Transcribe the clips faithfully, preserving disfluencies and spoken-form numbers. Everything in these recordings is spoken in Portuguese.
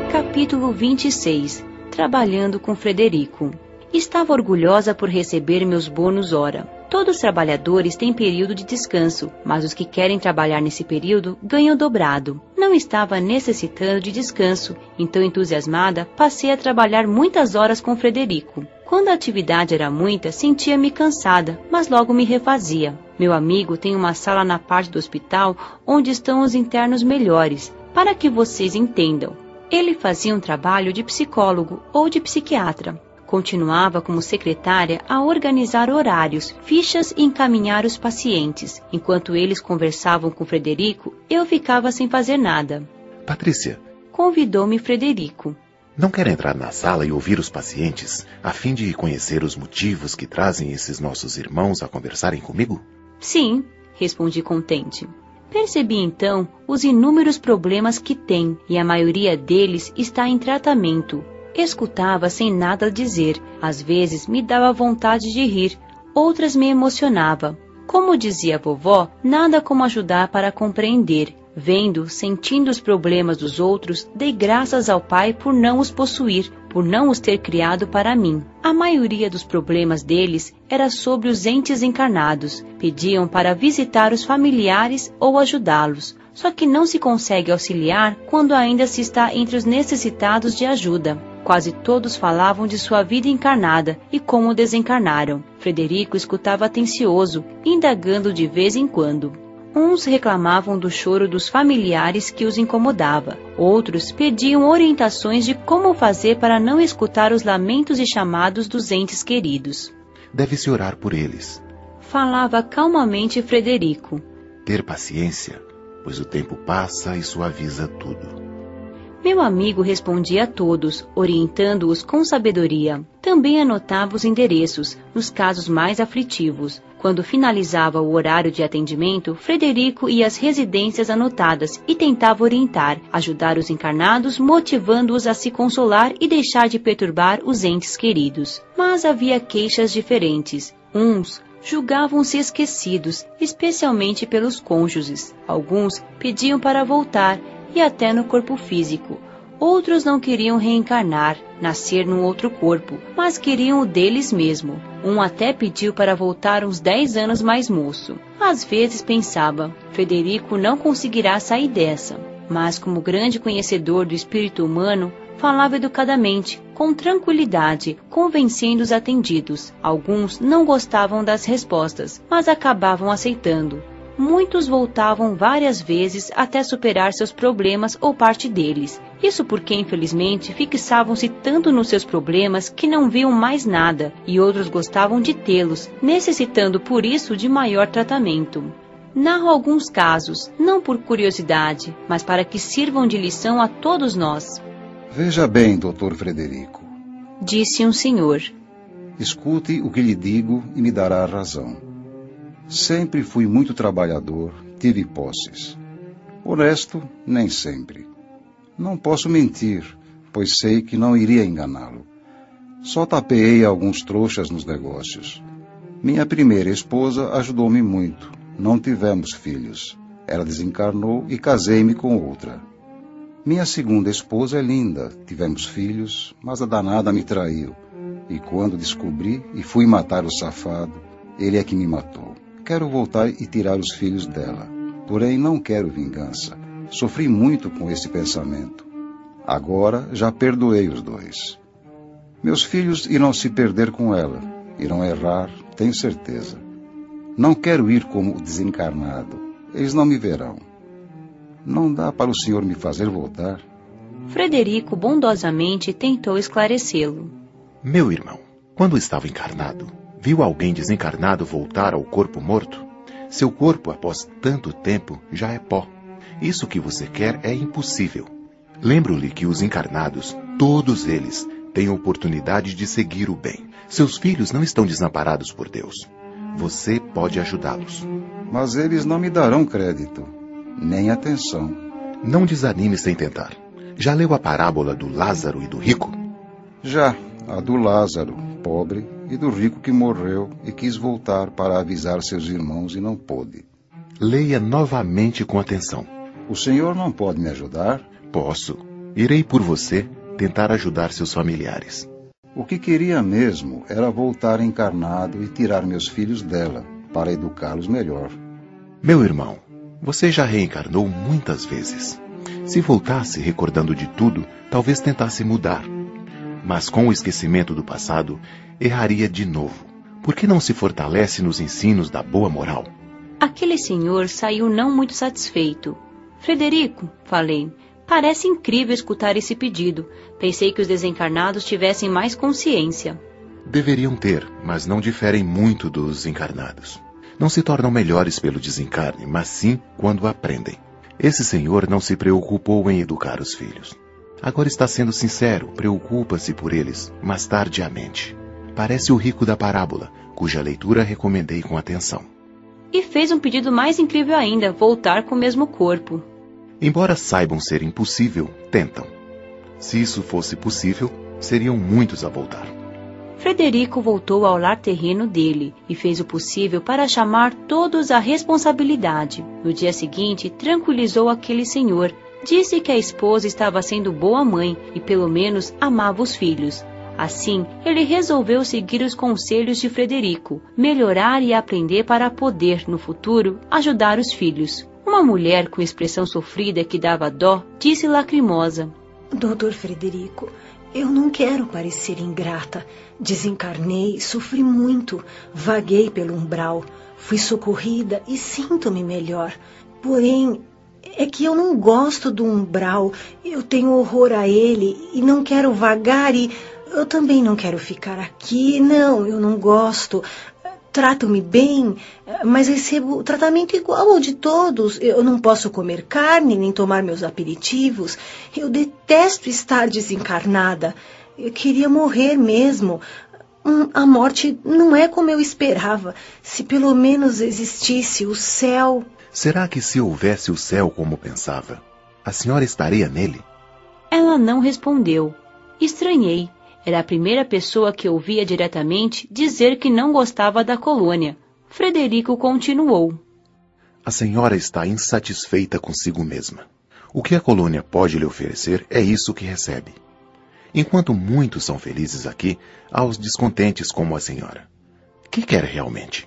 Capítulo vinte e seis. Trabalhando com Frederico. Estava orgulhosa por receber meus bônus hora. Todos os trabalhadores têm período de descanso, mas os que querem trabalhar nesse período ganham dobrado. Não estava necessitando de descanso, então entusiasmada passei a trabalhar muitas horas com Frederico. Quando a atividade era muita, sentia-me cansada, mas logo me refazia. Meu amigo tem uma sala na parte do hospital onde estão os internos melhores, para que vocês entendam. Ele fazia um trabalho de psicólogo ou de psiquiatra. Continuava como secretária a organizar horários, fichas e encaminhar os pacientes. Enquanto eles conversavam com Frederico, eu ficava sem fazer nada. Patrícia, convidou-me Frederico. Não quer entrar na sala e ouvir os pacientes, a fim de conhecer os motivos que trazem esses nossos irmãos a conversarem comigo? Sim, respondi contente. Percebi então os inúmeros problemas que tem, e a maioria deles está em tratamento. Escutava sem nada dizer, às vezes me dava vontade de rir, outras me emocionava. Como dizia a vovó, nada como ajudar para compreender. Vendo, sentindo os problemas dos outros, dei graças ao Pai por não os possuir, por não os ter criado para mim. A maioria dos problemas deles era sobre os entes encarnados. Pediam para visitar os familiares ou ajudá-los. Só que não se consegue auxiliar quando ainda se está entre os necessitados de ajuda. Quase todos falavam de sua vida encarnada e como desencarnaram. Frederico escutava atencioso, indagando de vez em quando. Uns reclamavam do choro dos familiares que os incomodava. Outros pediam orientações de como fazer para não escutar os lamentos e chamados dos entes queridos. Deve-se orar por eles. Falava calmamente Frederico. Ter paciência, pois o tempo passa e suaviza tudo. Meu amigo respondia a todos, orientando-os com sabedoria. Também anotava os endereços, nos casos mais aflitivos. Quando finalizava o horário de atendimento, Frederico ia às residências anotadas e tentava orientar, ajudar os encarnados, motivando-os a se consolar e deixar de perturbar os entes queridos. Mas havia queixas diferentes. Uns julgavam-se esquecidos, especialmente pelos cônjuges. Alguns pediam para voltar, e até no corpo físico. Outros não queriam reencarnar, nascer num outro corpo, mas queriam o deles mesmo. Um até pediu para voltar uns dez anos mais moço. Às vezes pensava, Frederico não conseguirá sair dessa. Mas como grande conhecedor do espírito humano, falava educadamente, com tranquilidade, convencendo os atendidos. Alguns não gostavam das respostas, mas acabavam aceitando. Muitos voltavam várias vezes até superar seus problemas ou parte deles. Isso porque, infelizmente, fixavam-se tanto nos seus problemas que não viam mais nada, e outros gostavam de tê-los, necessitando por isso de maior tratamento. Narro alguns casos, não por curiosidade, mas para que sirvam de lição a todos nós. Veja bem, doutor Frederico, disse um senhor. Escute o que lhe digo e me dará razão. Sempre fui muito trabalhador, tive posses. Honesto, nem sempre. Não posso mentir, pois sei que não iria enganá-lo. Só tapeei alguns trouxas nos negócios. Minha primeira esposa ajudou-me muito. Não tivemos filhos. Ela desencarnou e casei-me com outra. Minha segunda esposa é linda. Tivemos filhos, mas a danada me traiu. E quando descobri e fui matar o safado, ele é que me matou. Quero voltar e tirar os filhos dela. Porém, não quero vingança. Sofri muito com esse pensamento. Agora, já perdoei os dois. Meus filhos irão se perder com ela. Irão errar, tenho certeza. Não quero ir como o desencarnado. Eles não me verão. Não dá para o senhor me fazer voltar? Frederico bondosamente tentou esclarecê-lo. Meu irmão, quando estava encarnado, viu alguém desencarnado voltar ao corpo morto? Seu corpo, após tanto tempo, já é pó. Isso que você quer é impossível. Lembro-lhe que os encarnados, todos eles, têm oportunidade de seguir o bem. Seus filhos não estão desamparados por Deus. Você pode ajudá-los. Mas eles não me darão crédito, nem atenção. Não desanime sem tentar. Já leu a parábola do Lázaro e do rico? Já, a do Lázaro, pobre, e do rico que morreu e quis voltar para avisar seus irmãos e não pôde. Leia novamente com atenção. O senhor não pode me ajudar? Posso. Irei por você tentar ajudar seus familiares. O que queria mesmo era voltar encarnado e tirar meus filhos dela, para educá-los melhor. Meu irmão, você já reencarnou muitas vezes. Se voltasse recordando de tudo, talvez tentasse mudar. Mas com o esquecimento do passado, erraria de novo. Por que não se fortalece nos ensinos da boa moral? Aquele senhor saiu não muito satisfeito. Frederico, falei, parece incrível escutar esse pedido. Pensei que os desencarnados tivessem mais consciência. Deveriam ter, mas não diferem muito dos encarnados. Não se tornam melhores pelo desencarne, mas sim quando aprendem. Esse senhor não se preocupou em educar os filhos. Agora está sendo sincero, preocupa-se por eles, mas tardiamente. Parece o rico da parábola, cuja leitura recomendei com atenção. E fez um pedido mais incrível ainda, voltar com o mesmo corpo. Embora saibam ser impossível, tentam. Se isso fosse possível, seriam muitos a voltar. Frederico voltou ao lar terreno dele e fez o possível para chamar todos à responsabilidade. No dia seguinte, tranquilizou aquele senhor. Disse que a esposa estava sendo boa mãe e pelo menos amava os filhos. Assim, ele resolveu seguir os conselhos de Frederico, melhorar e aprender para poder, no futuro, ajudar os filhos. Uma mulher com expressão sofrida que dava dó, disse lacrimosa: Doutor Frederico, eu não quero parecer ingrata. Desencarnei, sofri muito, vaguei pelo umbral, fui socorrida e sinto-me melhor. Porém, é que eu não gosto do umbral, eu tenho horror a ele e não quero vagar e eu também não quero ficar aqui. Não, eu não gosto. Trato-me bem, mas recebo tratamento igual ao de todos. Eu não posso comer carne nem tomar meus aperitivos. Eu detesto estar desencarnada. Eu queria morrer mesmo. Hum, a morte não é como eu esperava. Se pelo menos existisse o céu... Será que se houvesse o céu como pensava, a senhora estaria nele? Ela não respondeu. Estranhei. Era a primeira pessoa que ouvia diretamente dizer que não gostava da colônia. Frederico continuou. A senhora está insatisfeita consigo mesma. O que a colônia pode lhe oferecer é isso que recebe. Enquanto muitos são felizes aqui, há os descontentes como a senhora. Que quer realmente?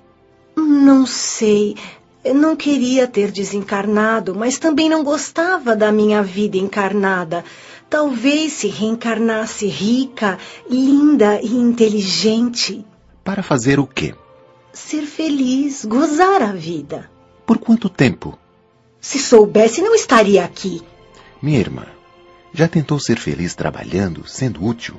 Não sei. Eu não queria ter desencarnado, mas também não gostava da minha vida encarnada. Talvez se reencarnasse rica, linda e inteligente. Para fazer o quê? Ser feliz, gozar a vida. Por quanto tempo? Se soubesse, não estaria aqui. Minha irmã, já tentou ser feliz trabalhando, sendo útil?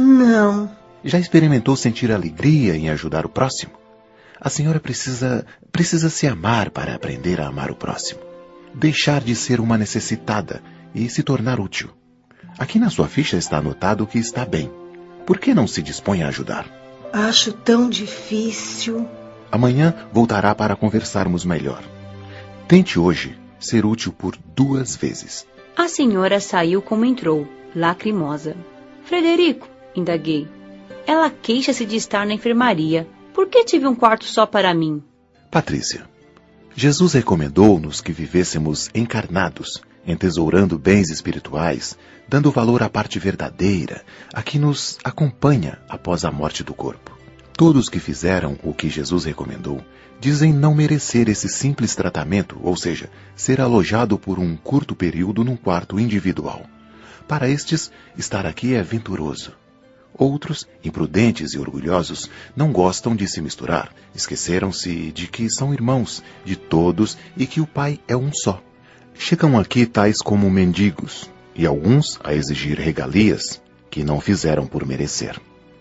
Não. Já experimentou sentir alegria em ajudar o próximo? A senhora precisa, precisa se amar para aprender a amar o próximo. Deixar de ser uma necessitada e se tornar útil. Aqui na sua ficha está anotado que está bem. Por que não se dispõe a ajudar? Acho tão difícil. Amanhã voltará para conversarmos melhor. Tente hoje ser útil por duas vezes. A senhora saiu como entrou, lacrimosa. Frederico, indaguei. Ela queixa-se de estar na enfermaria. Por que tive um quarto só para mim? Patrícia, Jesus recomendou-nos que vivêssemos encarnados, entesourando bens espirituais, dando valor à parte verdadeira, a que nos acompanha após a morte do corpo. Todos que fizeram o que Jesus recomendou dizem não merecer esse simples tratamento, ou seja, ser alojado por um curto período num quarto individual. Para estes, estar aqui é venturoso. Outros, imprudentes e orgulhosos, não gostam de se misturar, esqueceram-se de que são irmãos de todos e que o Pai é um só. Chegam aqui tais como mendigos, e alguns a exigir regalias que não fizeram por merecer.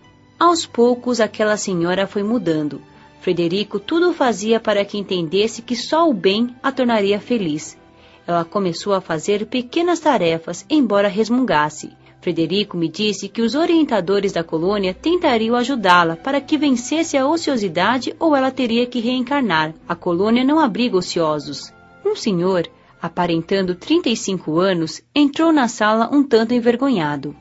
Aos poucos, aquela senhora foi mudando. Frederico tudo fazia para que entendesse que só o bem a tornaria feliz. Ela começou a fazer pequenas tarefas, embora resmungasse. Frederico me disse que os orientadores da colônia tentariam ajudá-la para que vencesse a ociosidade ou ela teria que reencarnar. A colônia não abriga ociosos. Um senhor, aparentando trinta e cinco anos, entrou na sala um tanto envergonhado.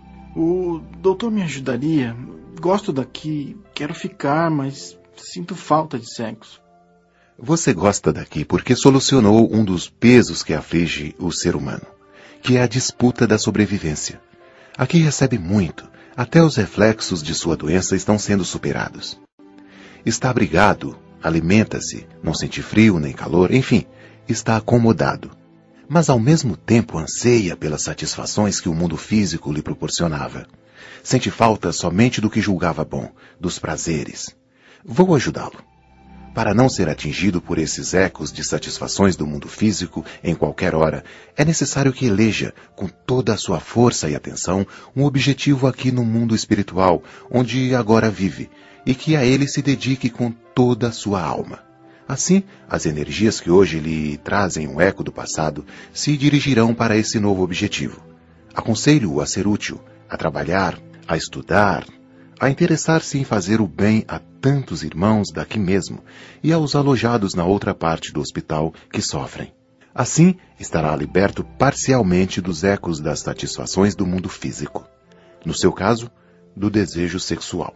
O doutor me ajudaria? Gosto daqui, quero ficar, mas sinto falta de sexo. Você gosta daqui porque solucionou um dos pesos que aflige o ser humano. que é a disputa da sobrevivência. Aqui recebe muito, até os reflexos de sua doença estão sendo superados. Está abrigado, alimenta-se, não sente frio nem calor, enfim, está acomodado. Mas ao mesmo tempo anseia pelas satisfações que o mundo físico lhe proporcionava. Sente falta somente do que julgava bom, dos prazeres. Vou ajudá-lo. Para não ser atingido por esses ecos de satisfações do mundo físico em qualquer hora, é necessário que eleja, com toda a sua força e atenção, um objetivo aqui no mundo espiritual, onde agora vive, e que a ele se dedique com toda a sua alma. Assim, as energias que hoje lhe trazem um eco do passado se dirigirão para esse novo objetivo. Aconselho-o a ser útil, a trabalhar, a estudar, a interessar-se em fazer o bem a tantos irmãos daqui mesmo e aos alojados na outra parte do hospital que sofrem. Assim, estará liberto parcialmente dos ecos das satisfações do mundo físico. No seu caso, do desejo sexual.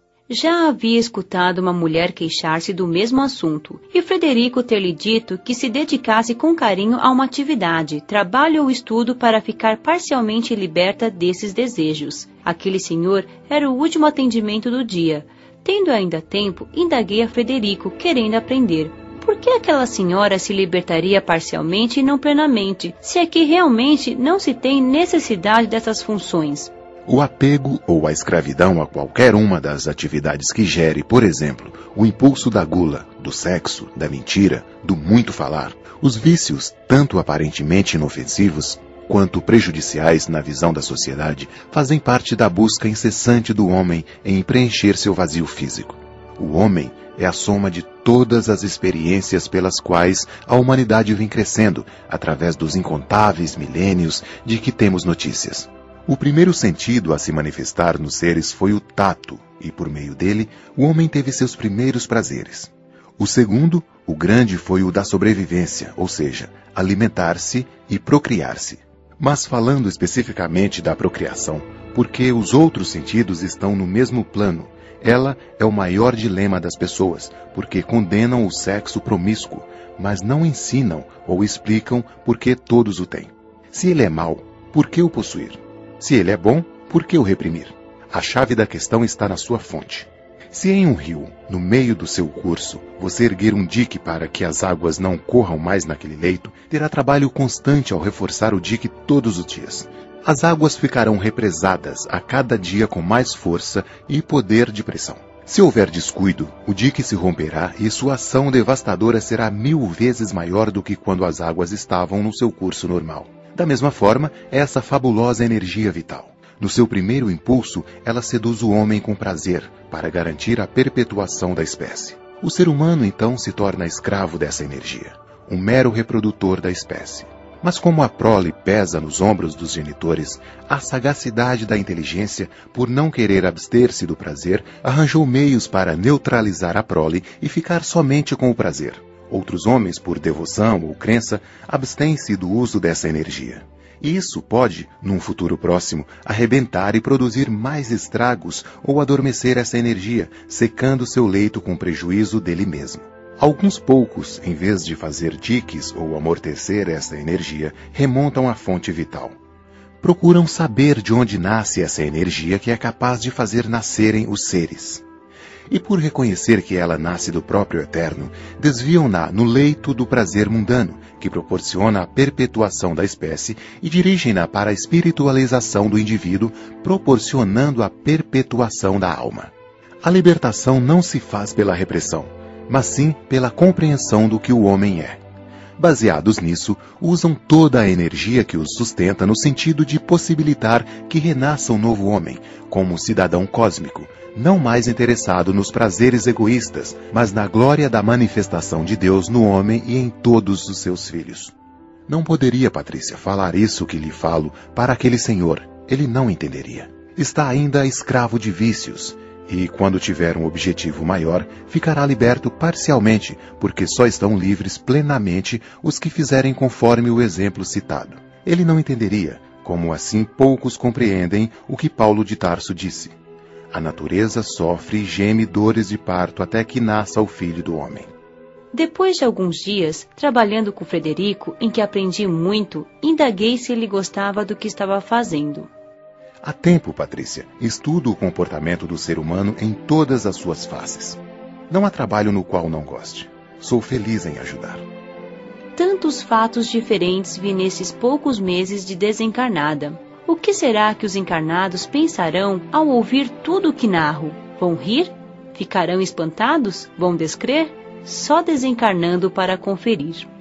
Já havia escutado uma mulher queixar-se do mesmo assunto, e Frederico ter-lhe dito que se dedicasse com carinho a uma atividade, trabalho ou estudo para ficar parcialmente liberta desses desejos. Aquele senhor era o último atendimento do dia. Tendo ainda tempo, indaguei a Frederico, querendo aprender. Por que aquela senhora se libertaria parcialmente e não plenamente, se aqui realmente não se tem necessidade dessas funções? O apego ou a escravidão a qualquer uma das atividades que gere, por exemplo, o impulso da gula, do sexo, da mentira, do muito falar, os vícios, tanto aparentemente inofensivos quanto prejudiciais na visão da sociedade, fazem parte da busca incessante do homem em preencher seu vazio físico. O homem é a soma de todas as experiências pelas quais a humanidade vem crescendo, através dos incontáveis milênios de que temos notícias. O primeiro sentido a se manifestar nos seres foi o tato, e por meio dele, o homem teve seus primeiros prazeres. O segundo, o grande, foi o da sobrevivência, ou seja, alimentar-se e procriar-se. Mas falando especificamente da procriação, porque os outros sentidos estão no mesmo plano, ela é o maior dilema das pessoas, porque condenam o sexo promíscuo, mas não ensinam ou explicam por que todos o têm. Se ele é mau, por que o possuir? Se ele é bom, por que o reprimir? A chave da questão está na sua fonte. Se em um rio, no meio do seu curso, você erguer um dique para que as águas não corram mais naquele leito, terá trabalho constante ao reforçar o dique todos os dias. As águas ficarão represadas a cada dia com mais força e poder de pressão. Se houver descuido, o dique se romperá e sua ação devastadora será mil vezes maior do que quando as águas estavam no seu curso normal. Da mesma forma, essa fabulosa energia vital. No seu primeiro impulso, ela seduz o homem com prazer, para garantir a perpetuação da espécie. O ser humano, então, se torna escravo dessa energia, um mero reprodutor da espécie. Mas como a prole pesa nos ombros dos genitores, a sagacidade da inteligência, por não querer abster-se do prazer, arranjou meios para neutralizar a prole e ficar somente com o prazer. Outros homens, por devoção ou crença, abstêm-se do uso dessa energia. E isso pode, num futuro próximo, arrebentar e produzir mais estragos ou adormecer essa energia, secando seu leito com prejuízo dele mesmo. Alguns poucos, em vez de fazer diques ou amortecer essa energia, remontam à fonte vital. Procuram saber de onde nasce essa energia que é capaz de fazer nascerem os seres. E por reconhecer que ela nasce do próprio Eterno, desviam-na no leito do prazer mundano, que proporciona a perpetuação da espécie, e dirigem-na para a espiritualização do indivíduo, proporcionando a perpetuação da alma. A libertação não se faz pela repressão, mas sim pela compreensão do que o homem é. Baseados nisso, usam toda a energia que os sustenta no sentido de possibilitar que renasça um novo homem, como um cidadão cósmico, não mais interessado nos prazeres egoístas, mas na glória da manifestação de Deus no homem e em todos os seus filhos. Não poderia, Patrícia, falar isso que lhe falo para aquele senhor. Ele não entenderia. Está ainda escravo de vícios, e quando tiver um objetivo maior, ficará liberto parcialmente, porque só estão livres plenamente os que fizerem conforme o exemplo citado. Ele não entenderia, como assim poucos compreendem o que Paulo de Tarso disse. A natureza sofre e geme dores de parto até que nasça o Filho do Homem. Depois de alguns dias, trabalhando com Frederico, em que aprendi muito, indaguei se ele gostava do que estava fazendo. Há tempo, Patrícia, estudo o comportamento do ser humano em todas as suas faces. Não há trabalho no qual não goste. Sou feliz em ajudar. Tantos fatos diferentes vi nesses poucos meses de desencarnada. O que será que os encarnados pensarão ao ouvir tudo o que narro? Vão rir? Ficarão espantados? Vão descrer? Só desencarnando para conferir.